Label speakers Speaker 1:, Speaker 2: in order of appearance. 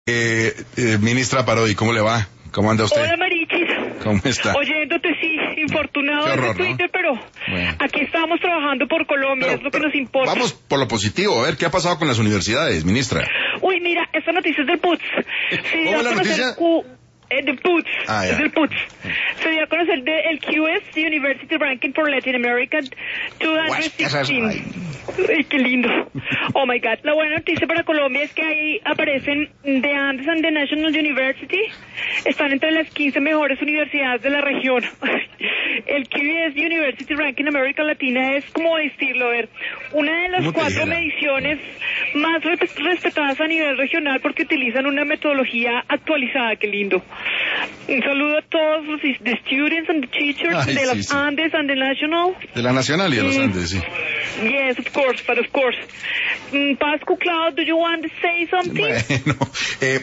Speaker 1: Ministra Parodi, ¿cómo le va? ¿Cómo anda usted?
Speaker 2: Hola, Marichis.
Speaker 1: ¿Cómo está?
Speaker 2: Oyéndote, sí, infortunado
Speaker 1: Qué horror,
Speaker 2: de Twitter,
Speaker 1: ¿no?
Speaker 2: pero
Speaker 1: Bueno.
Speaker 2: aquí estamos trabajando por Colombia, es lo que nos importa.
Speaker 1: Vamos por lo positivo, a ver qué ha pasado con las universidades, ministra.
Speaker 2: Uy, mira, esta noticia es del PUTS.
Speaker 1: ¿Cómo es la noticia?
Speaker 2: Del PUTS,
Speaker 1: Ah, ya.
Speaker 2: es del PUTS. Se dio a conocer el QS University Ranking for Latin America 216. Ay, qué lindo. Oh my God. La buena noticia para Colombia es que ahí aparecen The Andes and the National University. Están entre las 15 mejores universidades de la región. El QS University Ranking América Latina es, como decirlo, a ver, una de las
Speaker 1: ¿Cómo te
Speaker 2: 4
Speaker 1: dijera?
Speaker 2: mediciones más respetadas a nivel regional porque utilizan una metodología actualizada. Qué lindo. Un saludo a todos los the students and the teachers
Speaker 1: Ay,
Speaker 2: de
Speaker 1: sí,
Speaker 2: las
Speaker 1: sí.
Speaker 2: Andes and the National.
Speaker 1: De la Nacional y de los Andes, sí.
Speaker 2: Yes, of course, but of course. Pascu, Cloud, do you want to say something?
Speaker 1: Bueno,